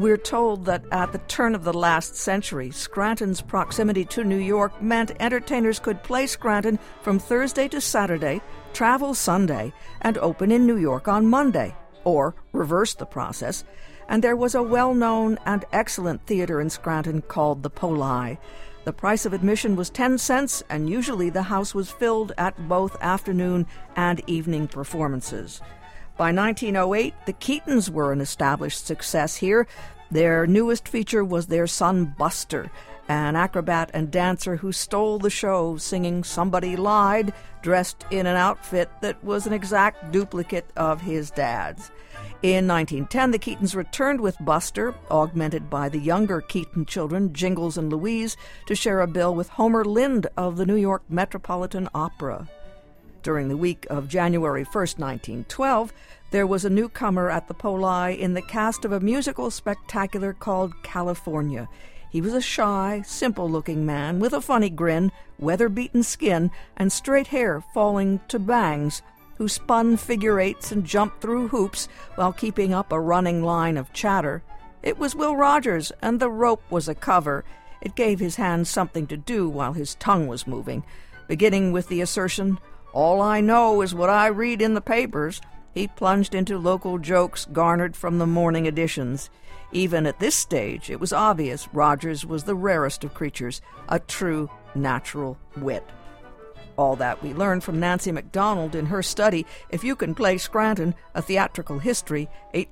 We're told that at the turn of the last century, Scranton's proximity to New York meant entertainers could play Scranton from Thursday to Saturday, travel Sunday, and open in New York on Monday, or reverse the process. And there was a well-known and excellent theater in Scranton called the Polei. The price of admission was 10 cents, and usually the house was filled at both afternoon and evening performances. By 1908, the Keatons were an established success here. Their newest feature was their son Buster, an acrobat and dancer who stole the show singing Somebody Lied, dressed in an outfit that was an exact duplicate of his dad's. In 1910, the Keatons returned with Buster, augmented by the younger Keaton children, Jingles and Louise, to share a bill with Homer Lind of the New York Metropolitan Opera. During the week of January 1st, 1912, there was a newcomer at the Polei in the cast of a musical spectacular called California. He was a shy, simple-looking man with a funny grin, weather-beaten skin, and straight hair falling to bangs, who spun figure eights and jumped through hoops while keeping up a running line of chatter. It was Will Rogers, and the rope was a cover. It gave his hands something to do while his tongue was moving. Beginning with the assertion, "All I know is what I read in the papers," he plunged into local jokes garnered from the morning editions. Even at this stage, it was obvious Rogers was the rarest of creatures, a true natural wit. All that we learned from Nancy MacDonald in her study, If You Can Play Scranton, A Theatrical History,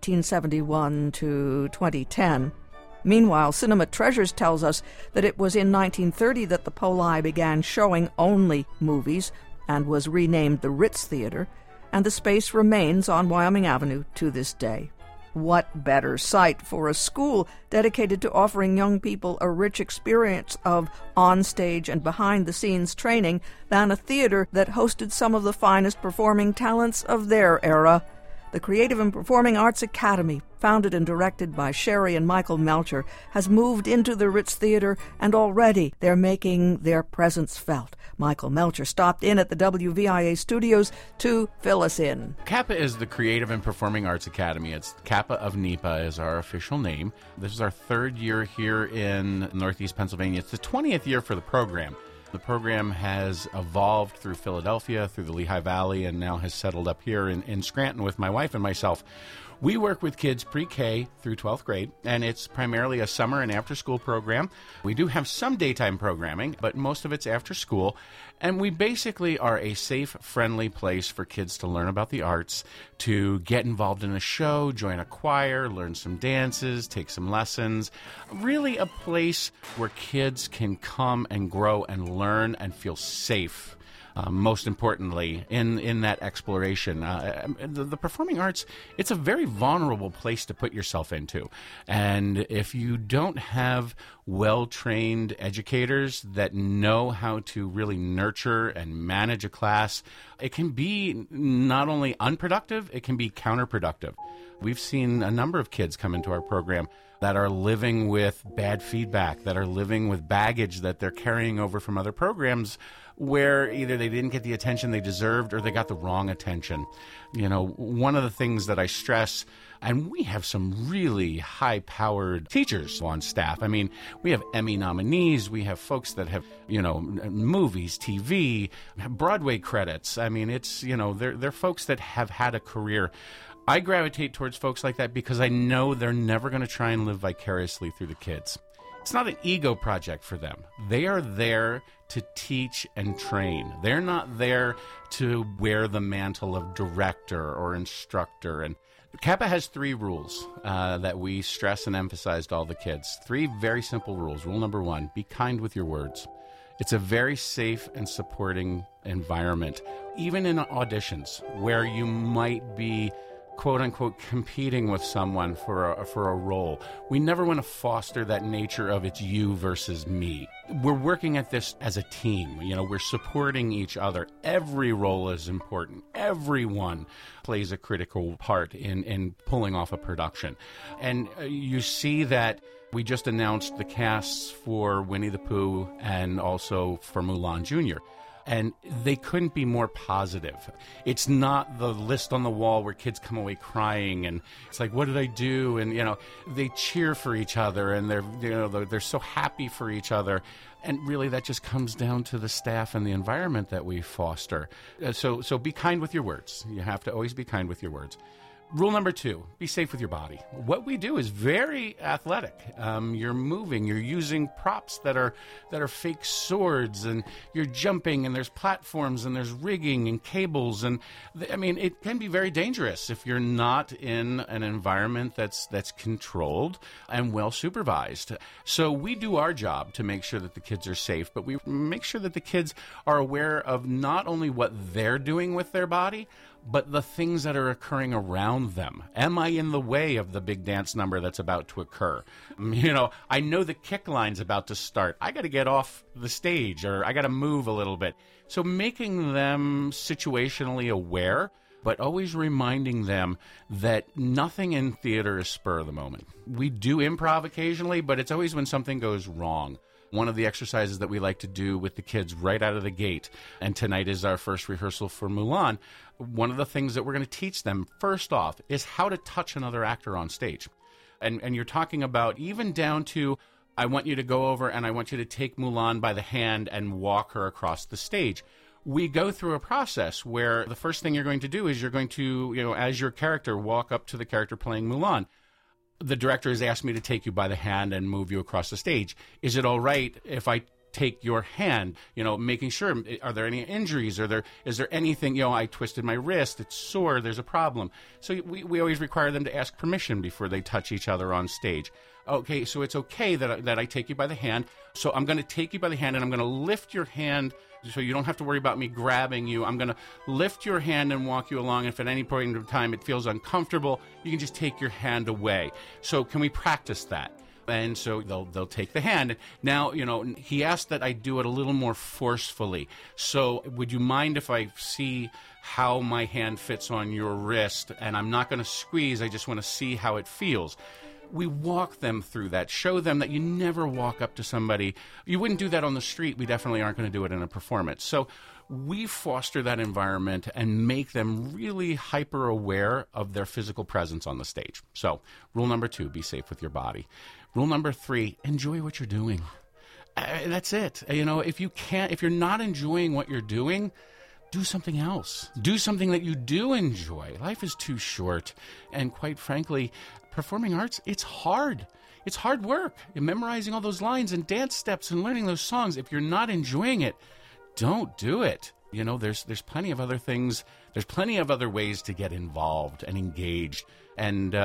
1871 to 2010. Meanwhile, Cinema Treasures tells us that it was in 1930 that the Polei began showing only movies and was renamed the Ritz Theater, and the space remains on Wyoming Avenue to this day. What better site for a school dedicated to offering young people a rich experience of on-stage and behind-the-scenes training than a theater that hosted some of the finest performing talents of their era? The Creative and Performing Arts Academy, founded and directed by Sherry and Michael Melcher, has moved into the Ritz Theater, and already they're making their presence felt. Michael Melcher stopped in at the WVIA studios to fill us in. CAPA is the Creative and Performing Arts Academy. It's CAPA of NEPA is our official name. This is our third year here in Northeast Pennsylvania. It's the 20th year for the program. The program has evolved through Philadelphia, through the Lehigh Valley, and now has settled up here in Scranton with my wife and myself. We work with kids pre-K through 12th grade, and it's primarily a summer and after-school program. We do have some daytime programming, but most of it's after school. And we basically are a safe, friendly place for kids to learn about the arts, to get involved in a show, join a choir, learn some dances, take some lessons. Really a place where kids can come and grow and learn and feel safe. Most importantly, in that exploration. The performing arts, it's a very vulnerable place to put yourself into. And if you don't have well-trained educators that know how to really nurture and manage a class, it can be not only unproductive, it can be counterproductive. We've seen a number of kids come into our program that are living with bad feedback, that are living with baggage that they're carrying over from other programs where either they didn't get the attention they deserved or they got the wrong attention. You know, one of the things that I stress, and we have some really high-powered teachers on staff. I mean, we have Emmy nominees, we have folks that have, movies, TV, Broadway credits. I mean, it's, they're folks that have had a career. I gravitate towards folks like that because I know they're never going to try and live vicariously through the kids. It's not an ego project for them. They are there to teach and train. They're not there to wear the mantle of director or instructor. And CAPA has 3 rules that we stress and emphasize to all the kids. 3 very simple rules. Rule number 1, be kind with your words. It's a very safe and supporting environment, even in auditions where you might be quote-unquote competing with someone for a role. We never want to foster that nature of it's you versus me. We're working at this as a team. We're supporting each other. Every role is important. Everyone plays a critical part in pulling off a production. And you see that we just announced the casts for Winnie the Pooh and also for Mulan Jr. And they couldn't be more positive. It's not the list on the wall where kids come away crying and it's like, what did I do? And, they cheer for each other and they're so happy for each other. And really that just comes down to the staff and the environment that we foster. So be kind with your words. You have to always be kind with your words. Rule number 2, be safe with your body. What we do is very athletic. You're moving, you're using props that are fake swords, and you're jumping, and there's platforms, and there's rigging and cables, and it can be very dangerous if you're not in an environment that's controlled and well supervised. So we do our job to make sure that the kids are safe, but we make sure that the kids are aware of not only what they're doing with their body, but the things that are occurring around them. Am I in the way of the big dance number that's about to occur? I know the kick line's about to start. I got to get off the stage, or I got to move a little bit. So making them situationally aware, but always reminding them that nothing in theater is spur of the moment. We do improv occasionally, but it's always when something goes wrong. One of the exercises that we like to do with the kids right out of the gate, and tonight is our first rehearsal for Mulan, one of the things that we're going to teach them, first off, is how to touch another actor on stage. And you're talking about even down to, I want you to go over and I want you to take Mulan by the hand and walk her across the stage. We go through a process where the first thing you're going to do is you're going to, as your character, walk up to the character playing Mulan. The director has asked me to take you by the hand and move you across the stage. Is it all right if I take your hand, making sure, are there any injuries? Is there anything, I twisted my wrist, it's sore, there's a problem. So we always require them to ask permission before they touch each other on stage. Okay, so it's okay that I take you by the hand. So I'm going to take you by the hand and I'm going to lift your hand so you don't have to worry about me grabbing you. I'm going to lift your hand and walk you along. If at any point in time it feels uncomfortable, you can just take your hand away. So can we practice that? And so they'll take the hand. Now, he asked that I do it a little more forcefully. So would you mind if I see how my hand fits on your wrist? And I'm not going to squeeze. I just want to see how it feels. We walk them through that, show them that you never walk up to somebody. You wouldn't do that on the street. We definitely aren't going to do it in a performance. So we foster that environment and make them really hyper aware of their physical presence on the stage. So rule number 2, be safe with your body. Rule number 3, enjoy what you're doing. That's it. If you're not enjoying what you're doing, do something else. Do something that you do enjoy. Life is too short. And quite frankly, performing arts, it's hard. It's hard work. And memorizing all those lines and dance steps and learning those songs. If you're not enjoying it, don't do it. There's plenty of other things. There's plenty of other ways to get involved and engaged. And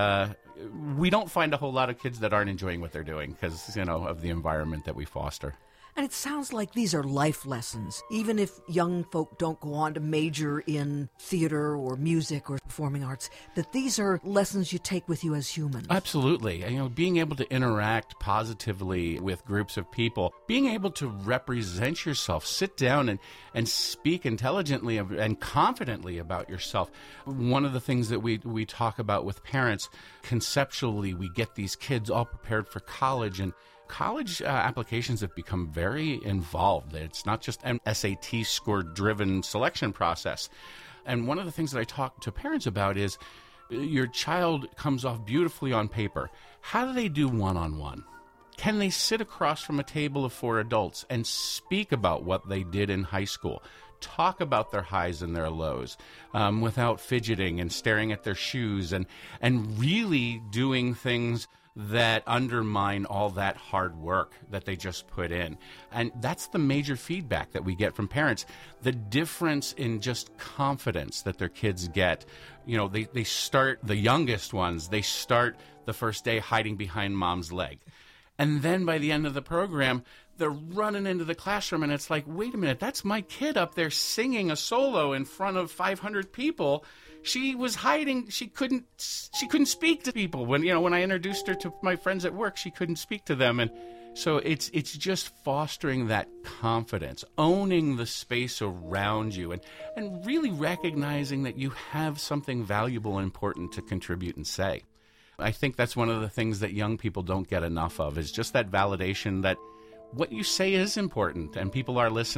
we don't find a whole lot of kids that aren't enjoying what they're doing because, of the environment that we foster. And it sounds like these are life lessons. Even if young folk don't go on to major in theater or music or performing arts, that these are lessons you take with you as humans. Absolutely. Being able to interact positively with groups of people, being able to represent yourself, sit down and speak intelligently and confidently about yourself. One of the things that we talk about with parents, conceptually, we get these kids all prepared for college, and college applications have become very involved. It's not just an SAT score-driven selection process. And one of the things that I talk to parents about is your child comes off beautifully on paper. How do they do one-on-one? Can they sit across from a table of 4 adults and speak about what they did in high school? Talk about their highs and their lows without fidgeting and staring at their shoes and really doing things that undermine all that hard work that they just put in. And that's the major feedback that we get from parents. The difference in just confidence that their kids get. They start, the youngest ones, they start the first day hiding behind mom's leg. And then by the end of the program, they're running into the classroom and it's like, wait a minute, that's my kid up there singing a solo in front of 500 people. She was hiding. She couldn't speak to people. When I introduced her to my friends at work, she couldn't speak to them. And so it's just fostering that confidence, owning the space around you and really recognizing that you have something valuable and important to contribute and say. I think that's one of the things that young people don't get enough of, is just that validation that what you say is important and people are listening.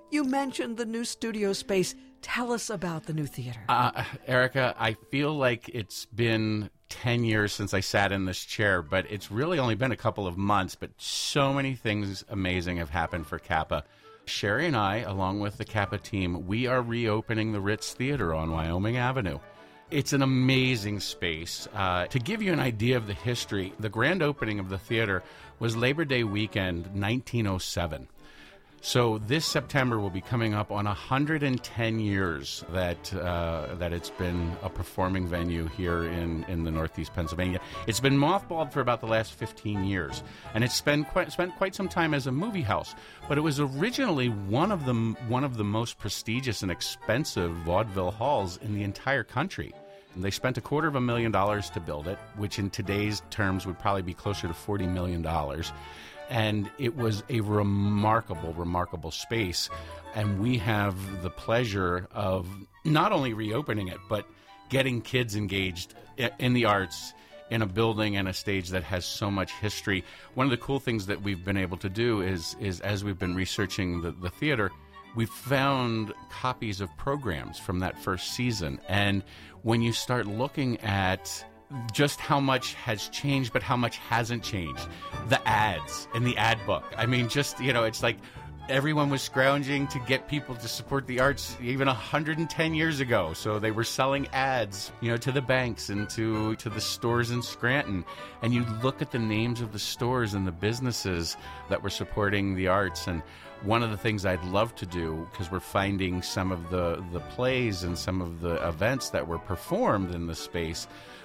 You mentioned the new studio space. Tell us about the new theater. Erica, I feel like it's been 10 years since I sat in this chair, but it's really only been a couple of months. But so many things amazing have happened for Kappa. Sherry and I, along with the Kappa team, we are reopening the Ritz Theater on Wyoming Avenue. It's an amazing space. To give you an idea of the history, the grand opening of the theater was Labor Day weekend, 1907. So this September will be coming up on 110 years that it's been a performing venue here in the Northeast Pennsylvania. It's been mothballed for about the last 15 years, and it's spent quite some time as a movie house. But it was originally one of the most prestigious and expensive vaudeville halls in the entire country. And they spent $250,000 to build it, which in today's terms would probably be closer to $40 million. And it was a remarkable, remarkable space. And we have the pleasure of not only reopening it, but getting kids engaged in the arts in a building and a stage that has so much history. One of the cool things that we've been able to do is as we've been researching the theater, we've found copies of programs from that first season. And when you start looking at just how much has changed, but how much hasn't changed. The ads in the ad book. I mean, just, it's like everyone was scrounging to get people to support the arts even 110 years ago. So they were selling ads, to the banks and to the stores in Scranton. And you look at the names of the stores and the businesses that were supporting the arts. And one of the things I'd love to do, because we're finding some of the plays and some of the events that were performed in the space,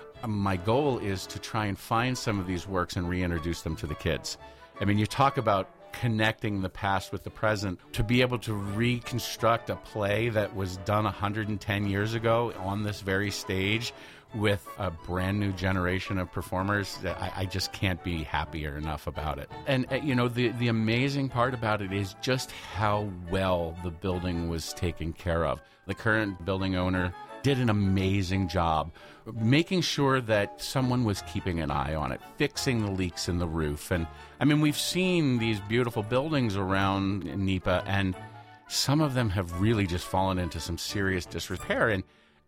my goal is to try and find some of these works and reintroduce them to the kids. I mean, you talk about connecting the past with the present. To be able to reconstruct a play that was done 110 years ago on this very stage with a brand new generation of performers, I just can't be happier enough about it. And, the amazing part about it is just how well the building was taken care of. The current building owner did an amazing job making sure that someone was keeping an eye on it, fixing the leaks in the roof. And I mean, we've seen these beautiful buildings around NEPA, and some of them have really just fallen into some serious disrepair. And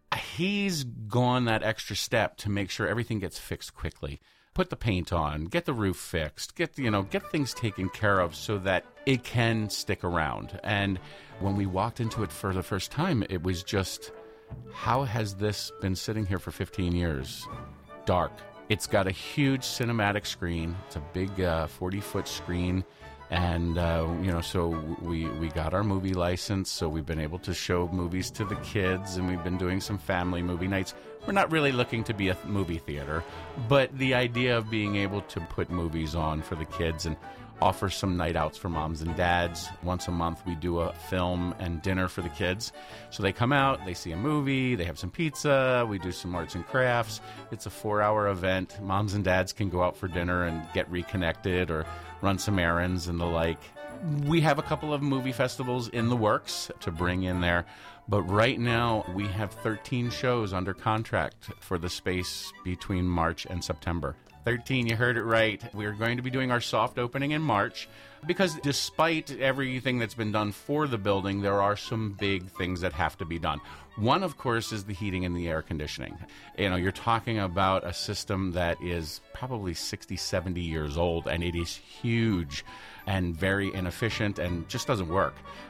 he's gone that extra step to make sure everything gets fixed quickly. Put the paint on, get the roof fixed, get things taken care of so that it can stick around. And when we walked into it for the first time, it was just, how has this been sitting here for 15 years? Dark. It's got a huge cinematic screen. It's a big 40-foot screen. And, so we got our movie license, so we've been able to show movies to the kids, and we've been doing some family movie nights. We're not really looking to be a movie theater, but the idea of being able to put movies on for the kids and offer some night outs for moms and dads. Once a month, we do a film and dinner for the kids. So they come out, they see a movie, they have some pizza, we do some arts and crafts. It's a 4-hour event. Moms and dads can go out for dinner and get reconnected or run some errands and the like. We have a couple of movie festivals in the works to bring in there. But right now, we have 13 shows under contract for the space between March and September. 13, you heard it right. We're going to be doing our soft opening in March because despite everything that's been done for the building, there are some big things that have to be done. One, of course, is the heating and the air conditioning. You're talking about a system that is probably 60, 70 years old, and it is huge and very inefficient and just doesn't work.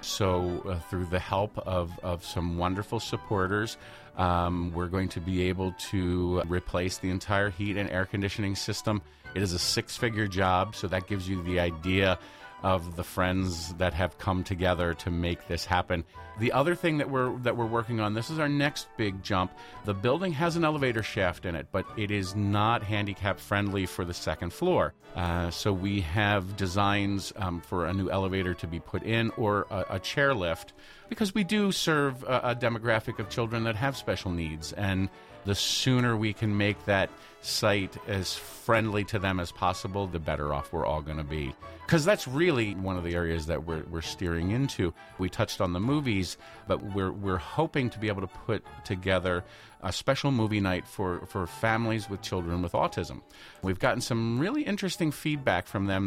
So through the help of some wonderful supporters, we're going to be able to replace the entire heat and air conditioning system. It is a 6-figure job, so that gives you the idea of the friends that have come together to make this happen. The other thing that we're working on, this is our next big jump. The building has an elevator shaft in it, but it is not handicap friendly for the second floor. So we have designs for a new elevator to be put in or a chair lift, because we do serve a demographic of children that have special needs, and the sooner we can make that site as friendly to them as possible, the better off we're all going to be. Because that's really one of the areas that we're steering into. We touched on the movies, but we're hoping to be able to put together a special movie night for families with children with autism. We've gotten some really interesting feedback from them that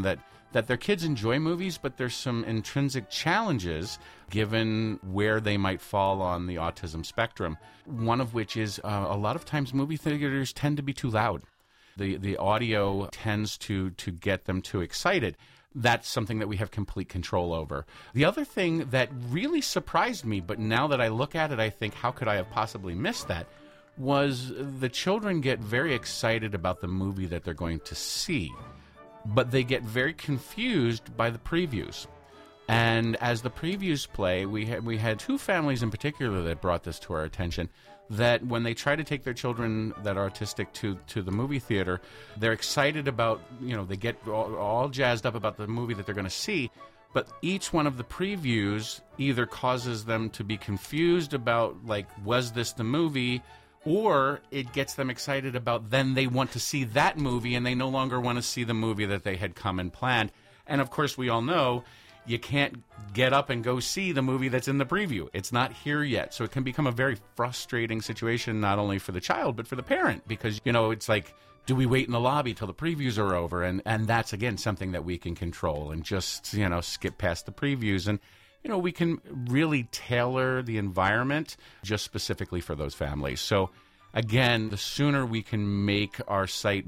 that their kids enjoy movies, but there's some intrinsic challenges given where they might fall on the autism spectrum. One of which is a lot of times movie theaters tend to be too loud. The audio tends to get them too excited. That's something that we have complete control over. The other thing that really surprised me, but now that I look at it, I think, how could I have possibly missed that, was the children get very excited about the movie that they're going to see, but they get very confused by the previews. And as the previews play, we had two families in particular that brought this to our attention, that when they try to take their children that are autistic to the movie theater, they're excited about, they get all jazzed up about the movie that they're going to see, but each one of the previews either causes them to be confused about, like, was this the movie, or it gets them excited about, then they want to see that movie and they no longer want to see the movie that they had come and planned. And of course, we all know you can't get up and go see the movie that's in the preview. It's not here yet. So it can become a very frustrating situation, not only for the child, but for the parent, because, it's like, do we wait in the lobby till the previews are over? And that's, again, something that we can control and just, skip past the previews. And, we can really tailor the environment just specifically for those families. So, again, the sooner we can make our site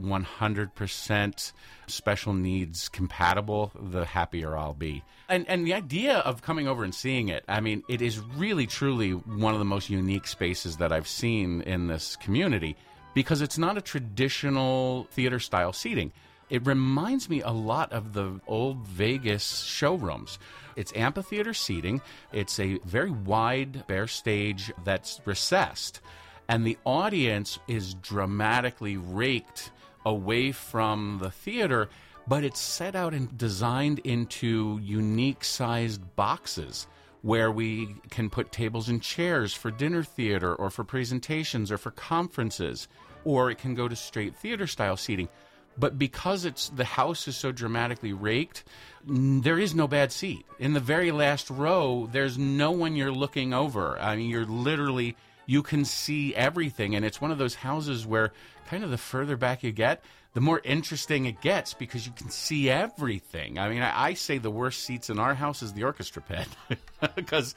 100% special needs compatible, the happier I'll be. And the idea of coming over and seeing it, I mean, it is really, truly one of the most unique spaces that I've seen in this community, because it's not a traditional theater-style seating. It reminds me a lot of the old Vegas showrooms. It's amphitheater seating. It's a very wide, bare stage that's recessed. And the audience is dramatically raked away from the theater, but it's set out and designed into unique-sized boxes where we can put tables and chairs for dinner theater or for presentations or for conferences, or it can go to straight theater-style seating. But because the house is so dramatically raked, there is no bad seat. In the very last row, there's no one you're looking over. I mean, you can see everything. And it's one of those houses where kind of the further back you get, the more interesting it gets, because you can see everything. I mean, I say the worst seats in our house is the orchestra pit, because,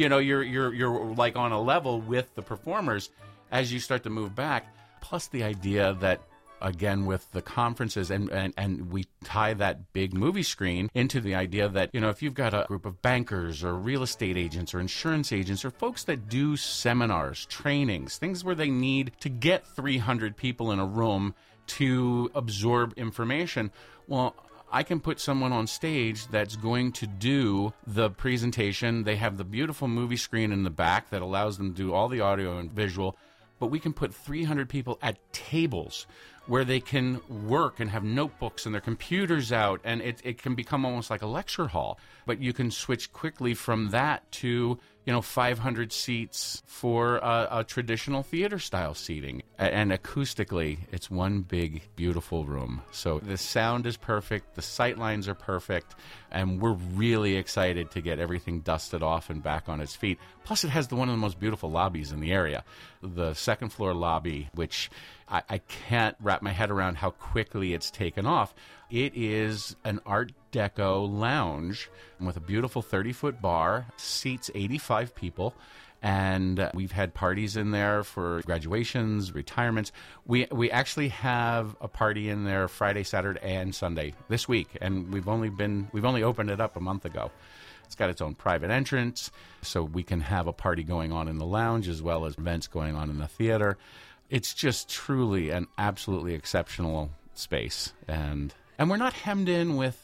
you're like on a level with the performers as you start to move back. Plus the idea that, again, with the conferences, and we tie that big movie screen into the idea that, if you've got a group of bankers or real estate agents or insurance agents or folks that do seminars, trainings, things where they need to get 300 people in a room to absorb information, well, I can put someone on stage that's going to do the presentation. They have the beautiful movie screen in the back that allows them to do all the audio and visual, but we can put 300 people at tables where they can work and have notebooks and their computers out, and it can become almost like a lecture hall. But you can switch quickly from that to 500 seats for a traditional theater-style seating. And acoustically, it's one big, beautiful room. So the sound is perfect, the sight lines are perfect, and we're really excited to get everything dusted off and back on its feet. Plus, it has one of the most beautiful lobbies in the area. The second-floor lobby, which I can't wrap my head around how quickly it's taken off. It is an Art Deco lounge with a beautiful 30-foot bar, seats 85 people, and we've had parties in there for graduations, retirements. We actually have a party in there Friday, Saturday, and Sunday this week, and we've only opened it up a month ago. It's got its own private entrance, so we can have a party going on in the lounge as well as events going on in the theater. It's just truly an absolutely exceptional space, and we're not hemmed in with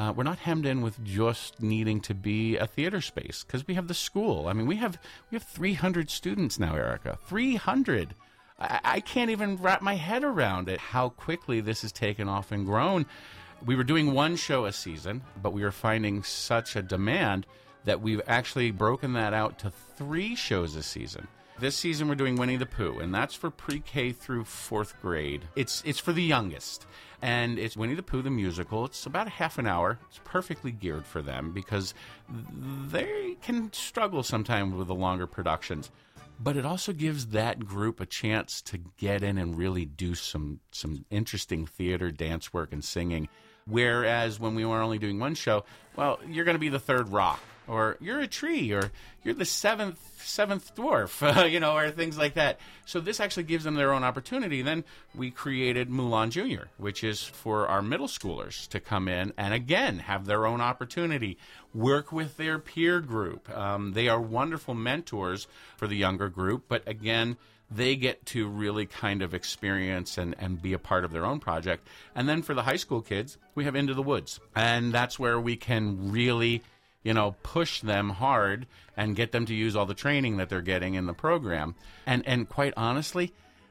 just needing to be a theater space, because we have the school. I mean, we have 300 students now, Erica. 300. I can't even wrap my head around it, how quickly this has taken off and grown. We were doing one show a season, but we were finding such a demand that we've actually broken that out to 3 shows a season. This season we're doing Winnie the Pooh, and that's for pre-K through 4th grade. It's for the youngest, and it's Winnie the Pooh the musical. It's about a half an hour. It's perfectly geared for them because they can struggle sometimes with the longer productions. But it also gives that group a chance to get in and really do some interesting theater, dance work, and singing. Whereas when we were only doing one show, well, you're going to be the third rock, or you're a tree, or you're the seventh dwarf, or things like that. So this actually gives them their own opportunity. Then we created Mulan Junior, which is for our middle schoolers to come in and, again, have their own opportunity, work with their peer group. They are wonderful mentors for the younger group, but, again, they get to really kind of experience and be a part of their own project. And then for the high school kids, we have Into the Woods. And that's where we can really, push them hard and get them to use all the training that they're getting in the program. And quite honestly,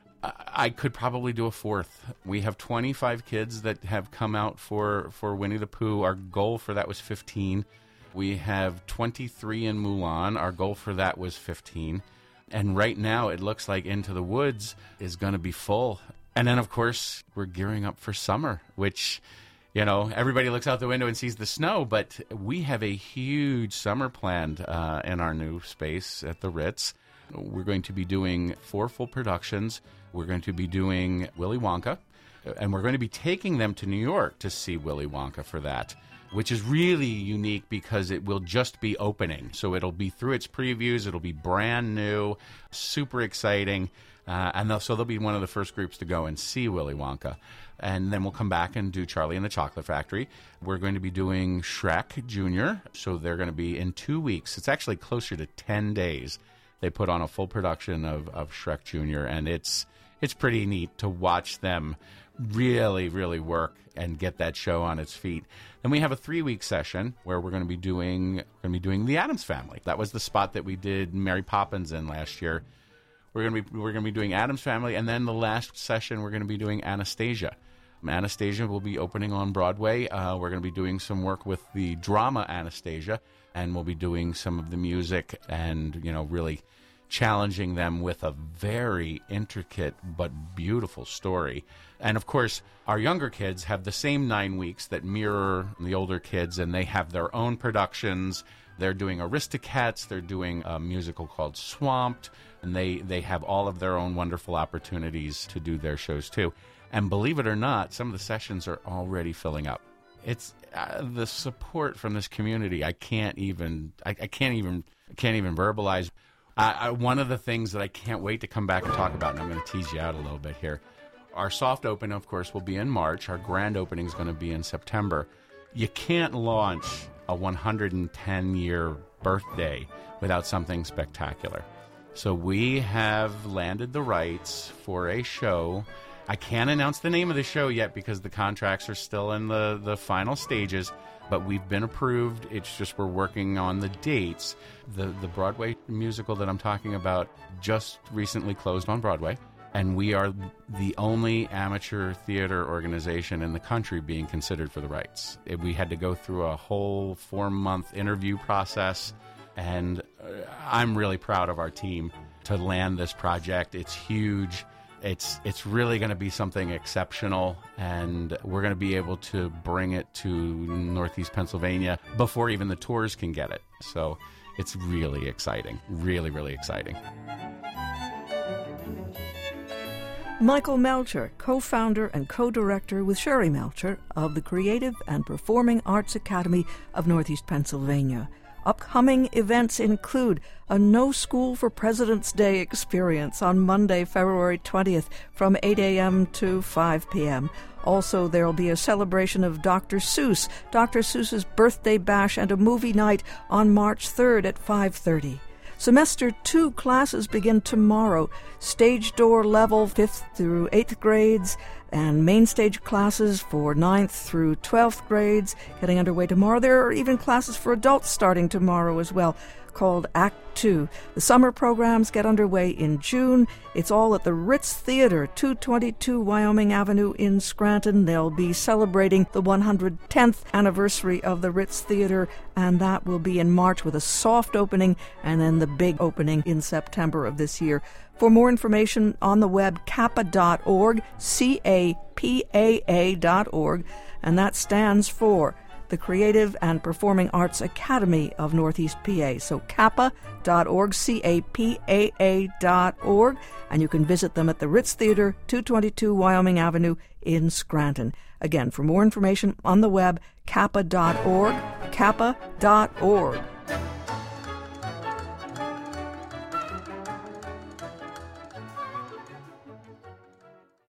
I could probably do a fourth. We have 25 kids that have come out for Winnie the Pooh. Our goal for that was 15. We have 23 in Mulan. Our goal for that was 15. And right now, it looks like Into the Woods is going to be full. And then, of course, we're gearing up for summer, which, everybody looks out the window and sees the snow. But we have a huge summer planned in our new space at the Ritz. We're going to be doing 4 full productions. We're going to be doing Willy Wonka. And we're going to be taking them to New York to see Willy Wonka for that, which is really unique because it will just be opening. So it'll be through its previews. It'll be brand new, super exciting. So they'll be one of the first groups to go and see Willy Wonka. And then we'll come back and do Charlie and the Chocolate Factory. We're going to be doing Shrek Jr., so they're going to be in 2 weeks. It's actually closer to 10 days. They put on a full production of Shrek Jr., and it's pretty neat to watch them really, really work and get that show on its feet. Then we have a 3-week session where we're going to be doing The Addams Family. That was the spot that we did Mary Poppins in last year. We're going to be doing Addams Family, and then the last session we're going to be doing Anastasia. Anastasia will be opening on Broadway. We're going to be doing some work with the drama Anastasia, and we'll be doing some of the music and really challenging them with a very intricate but beautiful story. And of course, our younger kids have the same 9 weeks that mirror the older kids, and they have their own productions. They're doing Aristocats, they're doing a musical called Swamped, and they have all of their own wonderful opportunities to do their shows too. And believe it or not, some of the sessions are already filling up. It's the support from this community. I can't even verbalize. One of the things that I can't wait to come back and talk about, and I'm going to tease you out a little bit here, our soft open, of course, will be in March. Our grand opening is going to be in September. You can't launch a 110-year birthday without something spectacular. So we have landed the rights for a show. I can't announce the name of the show yet because the contracts are still in the final stages, but we've been approved. It's just we're working on the dates. The Broadway musical that I'm talking about just recently closed on Broadway, and we are the only amateur theater organization in the country being considered for the rights. We had to go through a whole 4-month interview process, and I'm really proud of our team to land this project. It's huge. It's really going to be something exceptional, and we're going to be able to bring it to Northeast Pennsylvania before even the tours can get it. So it's really exciting, really, really exciting. Michael Melcher, co-founder and co-director with Sherry Melcher of the Creative and Performing Arts Academy of Northeast Pennsylvania. Upcoming events include a No School for President's Day experience on Monday, February 20th from 8 a.m. to 5 p.m. Also, there will be a celebration of Dr. Seuss, Dr. Seuss's birthday bash, and a movie night on March 3rd at 5:30. Semester 2 classes begin tomorrow. Stage door level 5th through 8th grades and main stage classes for 9th through 12th grades getting underway tomorrow. There are even classes for adults starting tomorrow as well, called Act 2. The summer programs get underway in June. It's all at the Ritz Theater, 222 Wyoming Avenue in Scranton. They'll be celebrating the 110th anniversary of the Ritz Theater, and that will be in March with a soft opening and then the big opening in September of this year. For more information on the web, CAPA.org, CAPAA.org, and that stands for the Creative and Performing Arts Academy of Northeast PA. So CAPA.org, CAPAA.org, and you can visit them at the Ritz Theater, 222 Wyoming Avenue in Scranton. Again, for more information on the web, kappa.org, kappa.org.